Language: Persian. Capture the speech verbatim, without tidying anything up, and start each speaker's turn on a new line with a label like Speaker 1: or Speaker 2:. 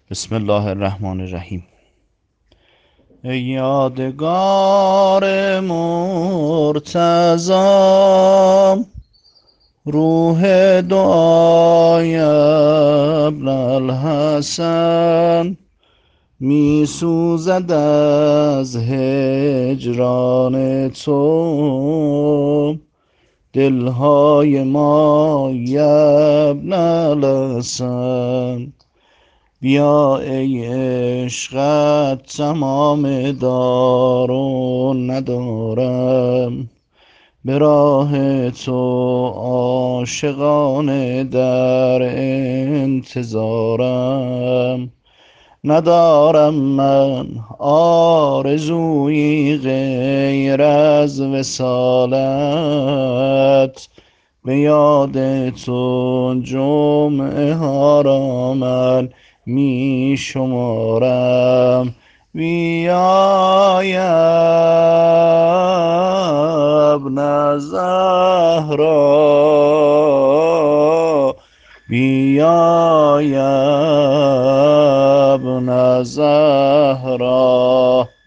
Speaker 1: بسم الله الرحمن الرحیم. ای یادگار مرتضی، روح دعای ابن الحسن می سوزد از هجران تو دلهای ما ابن الحسن. بیا ای عشقت تمام دار و ندارم، به راه تو عاشقانه در انتظارم. ندارم من آرزویی غیر از وصالت، به یاد تو جمعه ها را من می شمارم. بیا یا ابن زهرا، بیا یا ابن زهرا.